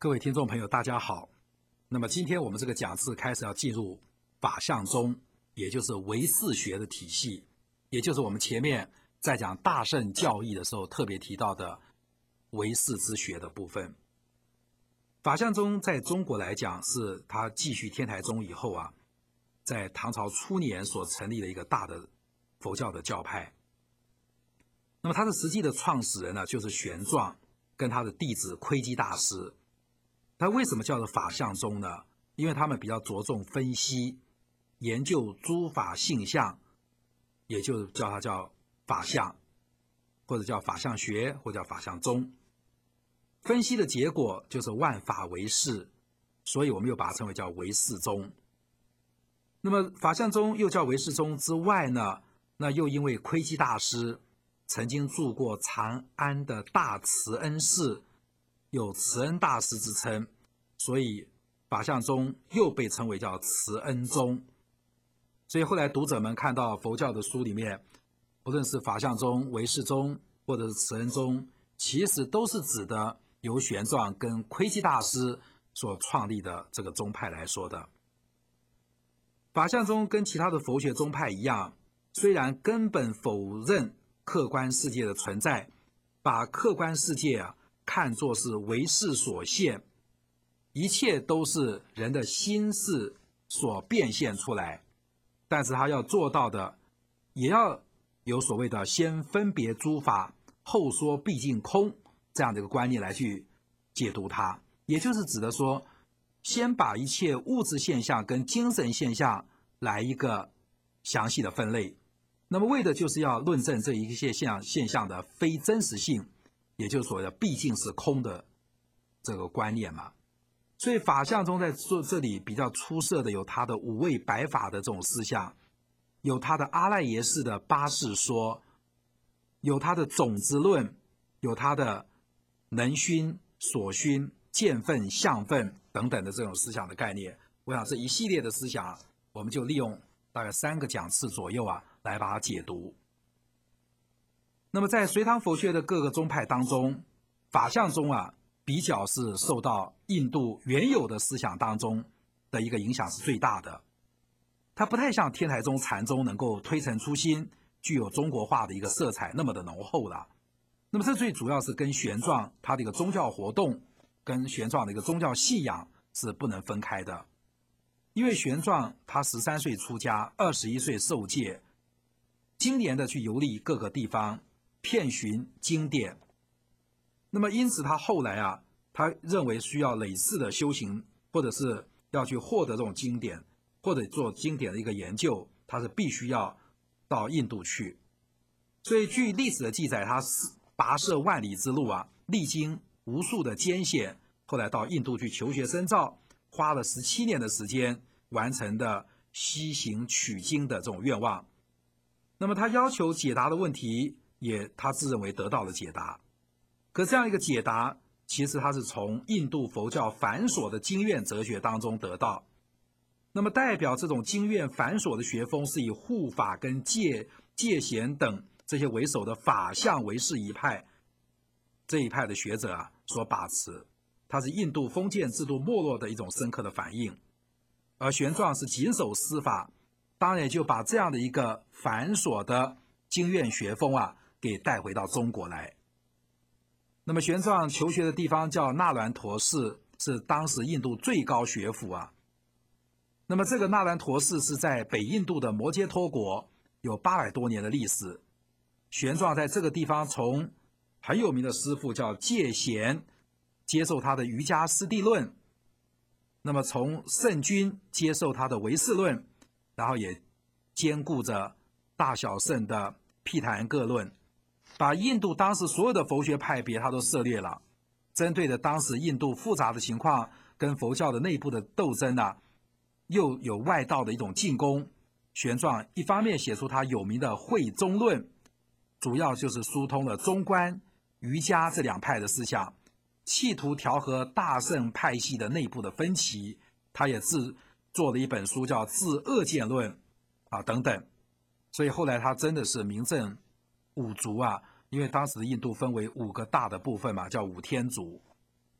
各位听众朋友，大家好。那么今天我们这个讲次开始要进入法相宗，也就是唯识学的体系，也就是我们前面在讲大乘教义的时候特别提到的唯识之学的部分。法相宗在中国来讲，是它继续天台宗以后啊，在唐朝初年所成立的一个大的佛教的教派。那么它的实际的创始人呢，就是玄奘跟他的弟子窥基大师。他为什么叫做法相宗呢？因为他们比较着重分析、研究诸法性相，也就叫它叫法相，或者叫法相学，或者叫法相宗。分析的结果就是万法唯识，所以我们又把它称为叫唯识宗。那么法相宗又叫唯识宗之外呢，那又因为窥基大师曾经住过长安的大慈恩寺，有慈恩大师之称，所以法相宗又被称为叫慈恩宗。所以后来读者们看到佛教的书里面，不论是法相宗、唯识宗或者是慈恩宗，其实都是指的由玄奘跟窥基大师所创立的这个宗派来说的。法相宗跟其他的佛学宗派一样，虽然根本否认客观世界的存在，把客观世界看作是唯识所现，一切都是人的心事所变现出来，但是他要做到的，也要有所谓的先分别诸法，后说毕竟空这样的一个观念来去解读它。也就是指的说，先把一切物质现象跟精神现象来一个详细的分类，那么为的就是要论证这一些现象的非真实性，也就是所谓的毕竟是空的这个观念嘛。所以法相宗在这里比较出色的有他的五位百法的这种思想，有他的阿赖耶识的八识说，有他的种子论，有他的能熏、所熏、见分、相分等等的这种思想的概念。我想这一系列的思想，我们就利用大概3个讲次左右来把它解读。那么在隋唐佛学的各个宗派当中，法相宗比较是受到印度原有的思想当中的一个影响是最大的。它不太像天台宗、禅宗能够推陈出新，具有中国化的一个色彩那么的浓厚了。那么这最主要是跟玄奘他的一个宗教活动，跟玄奘的一个宗教信仰是不能分开的。因为玄奘他13岁出家，21岁受戒，经年的去游历各个地方，遍寻经典。那么因此他后来他认为需要累世的修行，或者是要去获得这种经典，或者做经典的一个研究，他是必须要到印度去。所以据历史的记载，他跋涉万里之路历经无数的艰险，后来到印度去求学深造，花了17年的时间完成的西行取经的这种愿望。那么他要求解答的问题，也他自认为得到了解答。可这样一个解答，其实他是从印度佛教繁琐的经院哲学当中得到。那么代表这种经院繁琐的学风，是以护法跟戒贤等这些为首的法相唯识一派这一派的学者所把持，它是印度封建制度没落的一种深刻的反应。而玄奘是谨守司法，当然也就把这样的一个繁琐的经院学风给带回到中国来。那么玄奘求学的地方叫那兰陀寺，是当时印度最高学府那么这个那兰陀寺是在北印度的摩揭陀国，有800多年的历史。玄奘在这个地方从很有名的师父叫戒贤接受他的瑜伽师地论，那么从圣君接受他的唯识论，然后也兼顾着大小圣的毗昙各论，把印度当时所有的佛学派别他都涉猎了，针对着当时印度复杂的情况跟佛教的内部的斗争又有外道的一种进攻。玄奘一方面写出他有名的慧中论，主要就是疏通了中观、瑜伽这2派的思想，企图调和大乘派系的内部的分歧。他也制作了一本书叫《治恶见论》等等。所以后来他真的是名震5族因为当时的印度分为5个大的部分嘛，叫5天族。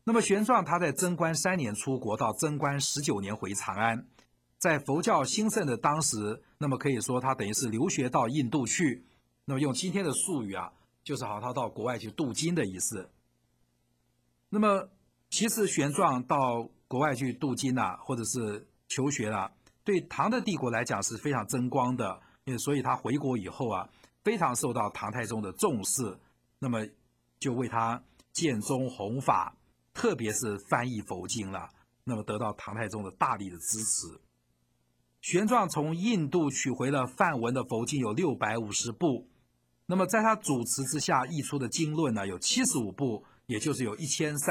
那么玄奘他在贞观3年出国，到贞观19年回长安，在佛教兴盛的当时，那么可以说他等于是留学到印度去。那么用今天的术语啊，就是好他到国外去镀金的意思。那么其实玄奘到国外去镀金啊，或者是求学啊，对唐的帝国来讲是非常争光的，所以他回国以后啊，非常受到唐太宗的重视，那么就为他建宗弘法，特别是翻译佛经了，那么得到唐太宗的大力的支持。玄奘从印度取回了梵文的佛经有650部，那么在他主持之下译出的经论呢有75部，也就是有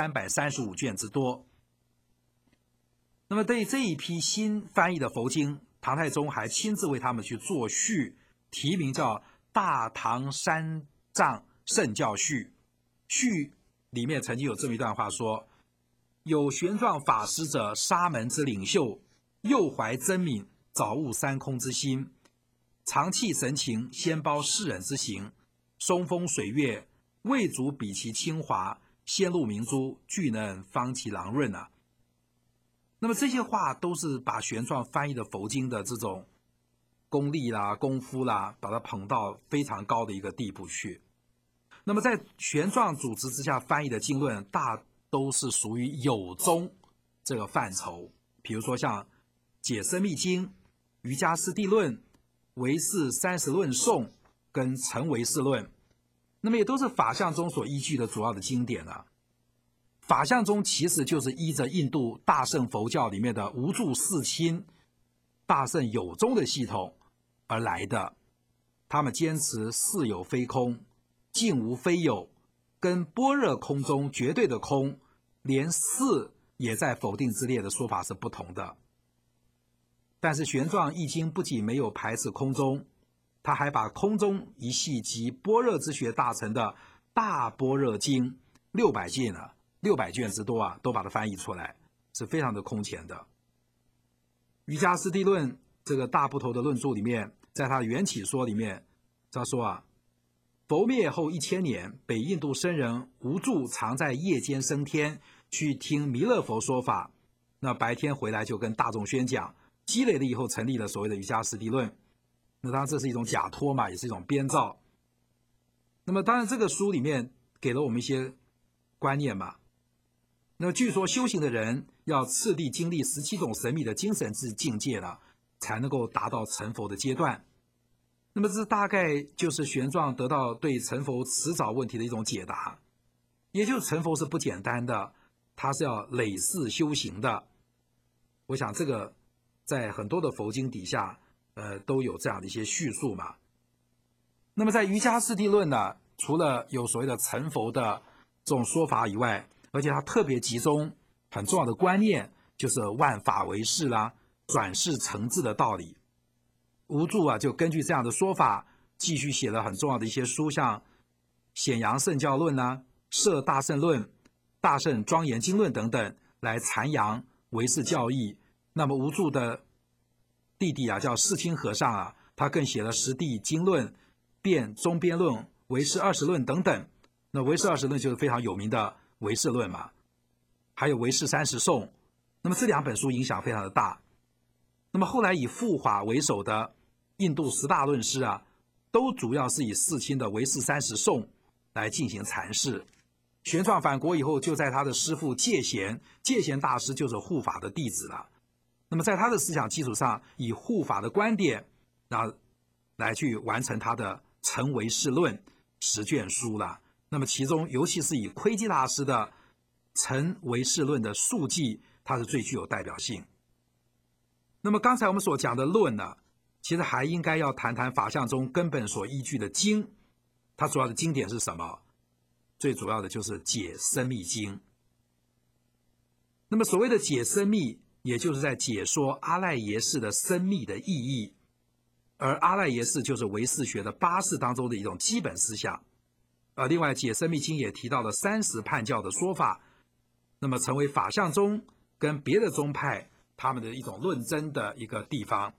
1335卷之多。那么对这一批新翻译的佛经，唐太宗还亲自为他们去作序，题名叫《大唐三藏圣教序》。序里面曾经有这么一段话说：有玄奘法师者，沙门之领袖，右怀真敏，早悟三空之心，常气神情，先包世人之行，松风水月，未足比其清华，先露明珠，俱能方其朗润啊。那么这些话都是把玄奘翻译的佛经的这种功力啦、功夫啦，把它捧到非常高的一个地步去。那么在玄奘主持之下翻译的经论，大都是属于有宗这个范畴，比如说像《解深密经》、《瑜伽师地论》、《唯识30论颂》跟《成唯识论》，那么也都是法相宗所依据的主要的经典啊。法相宗其实就是依着印度大乘佛教里面的无住四亲、大乘有宗的系统而来的。他们坚持是有非空，境无非有，跟般若空中绝对的空，连是也在否定之列的说法是不同的。但是玄奘译经不仅没有排斥空中，他还把空中一系及般若之学大成的大般若经600卷啊，600卷之多啊，都把它翻译出来，是非常的空前的。瑜伽师地论这个大部头的论著里面，在他缘起说里面，他说啊，佛灭后1000年，北印度僧人无住常在夜间升天，去听弥勒佛说法，那白天回来就跟大众宣讲，积累了以后成立了所谓的瑜伽师地论。那当然这是一种假托嘛，也是一种编造。那么当然这个书里面给了我们一些观念嘛。那么据说修行的人要次第经历17种神秘的精神之境界了，才能够达到成佛的阶段。那么这大概就是玄奘得到对成佛迟早问题的一种解答，也就是成佛是不简单的，它是要累世修行的。我想这个在很多的佛经底下都有这样的一些叙述嘛。那么在瑜伽师地论呢，除了有所谓的成佛的这种说法以外，而且它特别集中很重要的观念，就是万法唯识啦，转世成智的道理。无住啊，就根据这样的说法，继续写了很重要的一些书，像《显扬圣教论》啦，《摄大乘论》、《大乘庄严经论》等等，来阐扬唯识教义。那么无住的弟弟啊，叫世清和尚啊，他更写了《十地经论》、《辩中边论》、《唯识20论》等等。那唯识20论就是非常有名的唯识论嘛，还有唯识30颂。那么这2本书影响非常的大。那么后来以护法为首的印度10大论师啊，都主要是以世亲的唯识30颂来进行阐释。玄奘返国以后，就在他的师父戒贤大师就是护法的弟子了。那么在他的思想基础上，以护法的观点来去完成他的成唯识论10卷书了。那么其中尤其是以窥基大师的成唯识论的述记，它是最具有代表性。那么刚才我们所讲的论呢，其实还应该要谈谈法相宗根本所依据的经。它主要的经典是什么？最主要的就是解深密经。那么所谓的解深密，也就是在解说阿赖耶识的深密的意义。而阿赖耶识就是唯识学的8识当中的一种基本思想。另外解深密经也提到了30叛教的说法，那么成为法相宗跟别的宗派他们的一种论争的一个地方。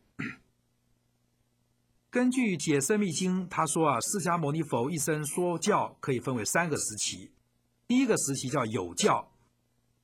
根据解深密经，他说啊，释迦牟尼佛一生说教可以分为3个时期。第一个时期叫有教，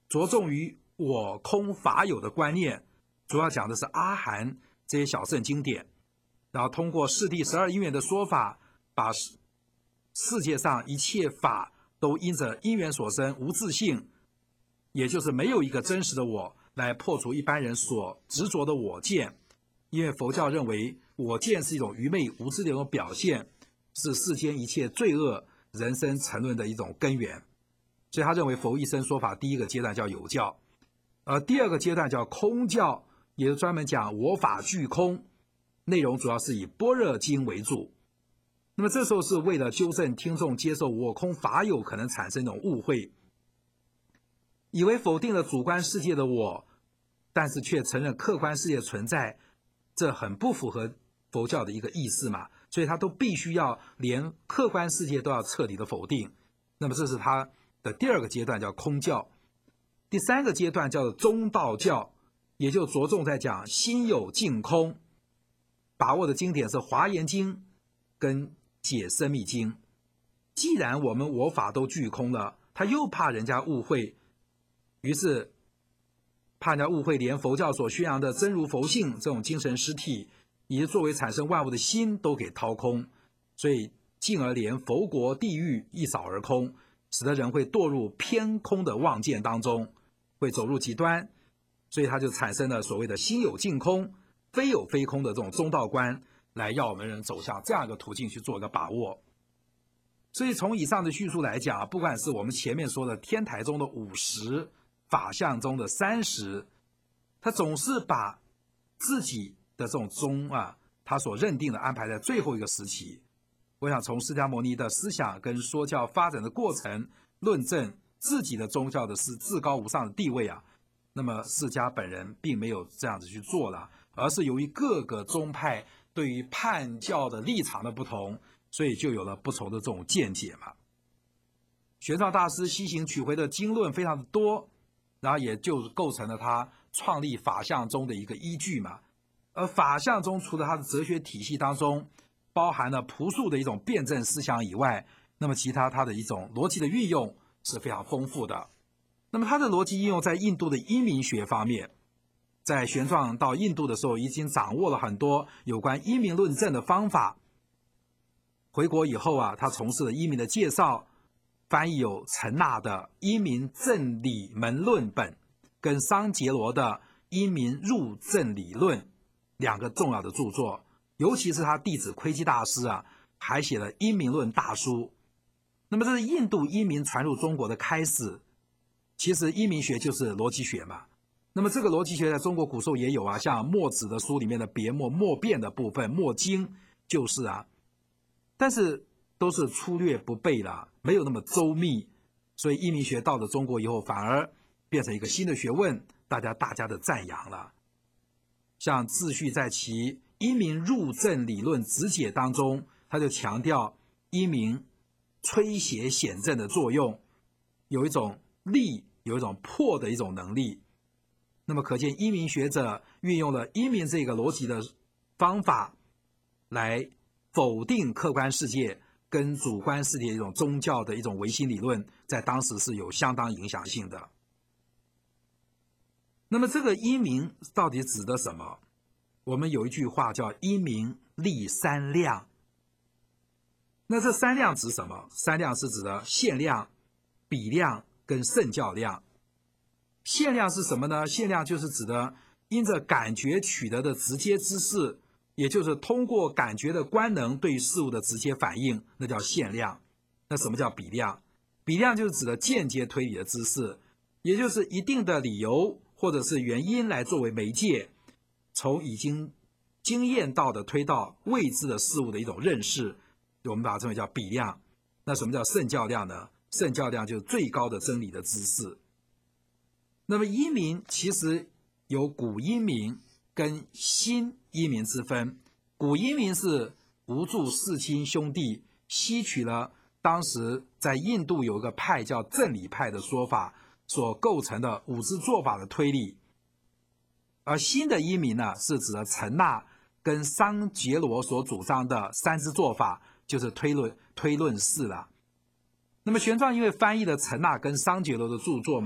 着重于我空法有的观念，主要讲的是阿含这些小乘经典，然后通过释谛12因缘的说法，把世界上一切法都因着因缘所生，无自性，也就是没有一个真实的我，来破除一般人所执着的我见。因为佛教认为我见是一种愚昧无知的一种表现，是世间一切罪恶人生沉沦的一种根源。所以他认为佛一生说法第一个阶段叫有教，而第二个阶段叫空教，也就专门讲我法俱空，内容主要是以般若经为主。那么这时候是为了纠正听众接受我空法有可能产生一种误会，以为否定了主观世界的我，但是却承认客观世界存在，这很不符合佛教的一个意思嘛，所以他都必须要连客观世界都要彻底的否定。那么这是他的第二个阶段，叫空教。第三个阶段叫做中道教，也就着重在讲心有净空，把握的经典是华严经跟解深密经。既然我们我法都俱空了，他又怕人家误会，于是怕人家误会连佛教所宣扬的真如佛性这种精神实体，以及作为产生万物的心都给掏空，所以进而连佛国地狱一扫而空，使得人会堕入偏空的妄见当中，会走入极端。所以他就产生了所谓的心有净空，非有非空的这种中道观，来要我们人走向这样一个途径去做一个把握。所以从以上的叙述来讲，不管是我们前面说的天台中的50，法相中的30，他总是把自己的这种宗他所认定的安排在最后一个时期。我想从释迦牟尼的思想跟说教发展的过程，论证自己的宗教的是至高无上的地位那么释迦本人并没有这样子去做了，而是由于各个宗派对于判教的立场的不同，所以就有了不同的这种见解嘛。玄奘大师西行取回的经论非常的多，然后也就构成了他创立法相宗的一个依据嘛。而法相宗除了他的哲学体系当中包含了朴素的一种辩证思想以外，那么其他他的一种逻辑的运用是非常丰富的。那么他的逻辑应用在印度的因明学方面，在玄奘到印度的时候已经掌握了很多有关因明论证的方法。回国以后他从事了因明的介绍，翻译有陈那的《因明正理门论本》跟桑杰罗的《因明入正理论》两个重要的著作，尤其是他弟子窥基大师还写了《因明论大书》。那么这是印度因明传入中国的开始。其实因明学就是逻辑学嘛，那么这个逻辑学在中国古时候也有像墨子的书里面的别墨墨辩的部分，墨经就是但是都是粗略不备了，没有那么周密，所以因明学到了中国以后反而变成一个新的学问，大家的赞扬了。像秩序在其《因明入正理论直解》当中，他就强调因明吹写显正的作用，有一种力，有一种破的一种能力。那么可见因明学者运用了因明这个逻辑的方法来否定客观世界跟主观世界一种宗教的一种唯心理论，在当时是有相当影响性的。那么这个因明到底指的什么？我们有一句话叫因明立三量。那这三量指什么？三量是指的限量、比量跟圣教量。限量是什么呢？限量就是指的因着感觉取得的直接知识，也就是通过感觉的官能对于事物的直接反应，那叫限量。那什么叫比量？比量就是指的间接推理的知识，也就是一定的理由或者是原因来作为媒介，从已经经验到的推到未知的事物的一种认识，我们把它称为叫比量。那什么叫圣教量呢？圣教量就是最高的真理的知识。那么因明其实有古因明跟新因明之分。古因明是无著世亲兄弟吸取了当时在印度有一个派叫正理派的说法所构成的五支做法的推理，而新的因明呢，是指的陈那跟桑杰罗所主张的三支做法，就是推论式了。那么玄奘因为翻译了陈那跟桑杰罗的著作嘛，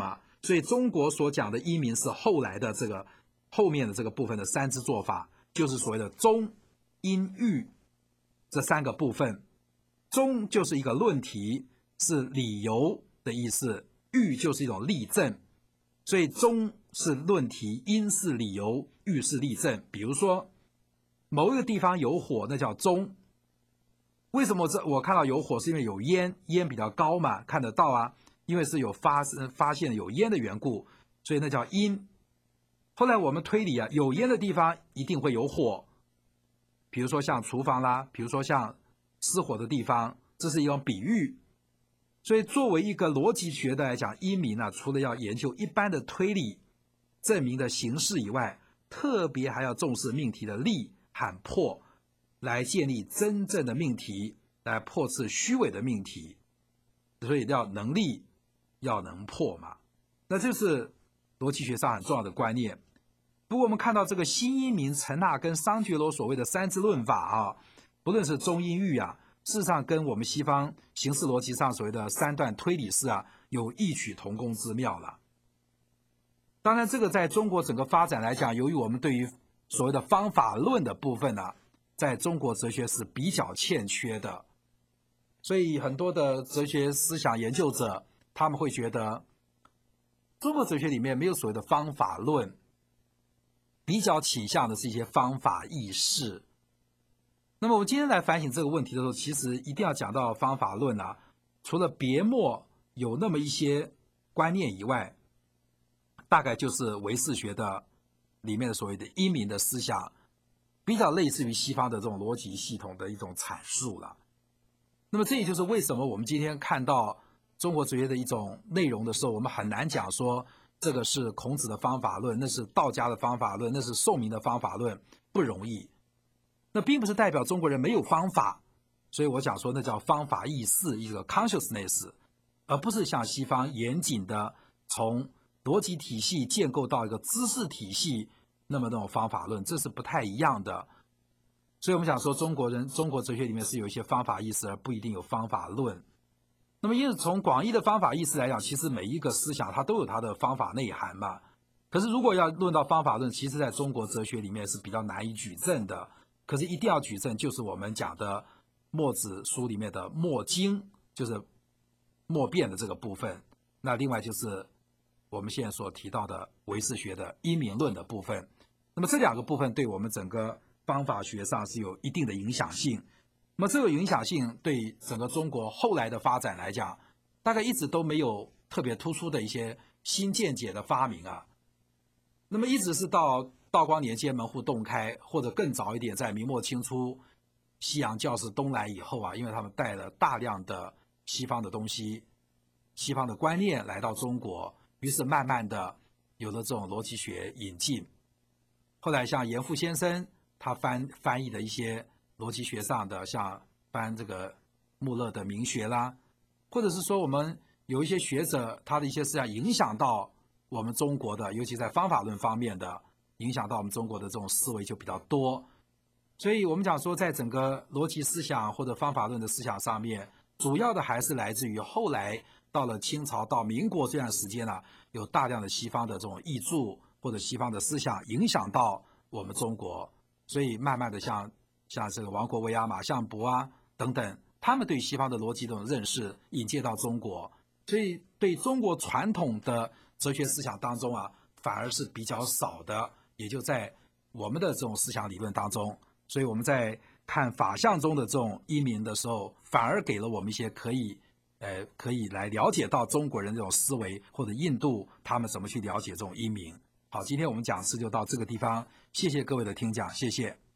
所以中国所讲的因明是后来的这个后面的这个部分的三支做法，就是所谓的中、因、喻这三个部分。中就是一个论题，是理由的意思；喻就是一种例证。所以中是论题，因是理由，喻是例证。比如说某一个地方有火，那叫中。为什么我看到有火，是因为有烟，烟比较高嘛，看得到啊，因为是有发现有烟的缘故，所以那叫因。后来我们推理啊，有烟的地方一定会有火，比如说像厨房啦，比如说像失火的地方，这是一种比喻。所以作为一个逻辑学的来讲，因明呢，除了要研究一般的推理证明的形式以外，特别还要重视命题的立和破，来建立真正的命题，来破斥虚伪的命题。所以要能立，要能破嘛。那这是逻辑学上很重要的观念。不过我们看到这个新因明、陈纳跟桑觉罗所谓的三支论法啊，不论是中因喻啊，事实上跟我们西方形式逻辑上所谓的三段推理式啊，有异曲同工之妙了。当然，这个在中国整个发展来讲，由于我们对于所谓的方法论的部分呢，在中国哲学是比较欠缺的，所以很多的哲学思想研究者他们会觉得，中国哲学里面没有所谓的方法论，比较倾向的是一些方法意识。那么我们今天来反省这个问题的时候，其实一定要讲到方法论啊，除了别墨有那么一些观念以外，大概就是唯识学的里面的所谓的因明的思想，比较类似于西方的这种逻辑系统的一种阐述了。那么这也就是为什么我们今天看到中国哲学的一种内容的时候，我们很难讲说这个是孔子的方法论，那是道家的方法论，那是宋明的方法论，不容易。那并不是代表中国人没有方法，所以我讲说那叫方法意识，一个 consciousness， 而不是像西方严谨的从逻辑体系建构到一个知识体系那么那种方法论，这是不太一样的。所以我们讲说中国哲学里面是有一些方法意识，而不一定有方法论。那么因此从广义的方法意识来讲，其实每一个思想它都有它的方法内涵嘛。可是如果要论到方法论，其实在中国哲学里面是比较难以举证的。可是一定要举证，就是我们讲的墨子书里面的墨经，就是默辩的这个部分。那另外就是我们现在所提到的唯识学的因明论的部分。那么这两个部分对我们整个方法学上是有一定的影响性。那么这个影响性对整个中国后来的发展来讲，大概一直都没有特别突出的一些新见解的发明啊。那么一直是到道光年间门户洞开，或者更早一点，在明末清初西洋教士东来以后啊，因为他们带了大量的西方的东西、西方的观念来到中国，于是慢慢的有了这种逻辑学引进。后来像严复先生，他翻译的一些逻辑学上的，像翻这个穆勒的名学啦，或者是说我们有一些学者他的一些思想影响到我们中国的，尤其在方法论方面的，影响到我们中国的这种思维就比较多。所以我们讲说，在整个逻辑思想或者方法论的思想上面，主要的还是来自于后来到了清朝到民国这段时间呢，有大量的西方的这种译著或者西方的思想影响到我们中国，所以慢慢的像这个王国维啊、马相伯啊等等，他们对西方的逻辑这种认识引介到中国，所以对中国传统的哲学思想当中啊，反而是比较少的，也就在我们的这种思想理论当中。所以我们在看法相中的这种因明的时候，反而给了我们一些可以来了解到中国人这种思维，或者印度他们怎么去了解这种因明。好，今天我们讲师就到这个地方，谢谢各位的听讲，谢谢。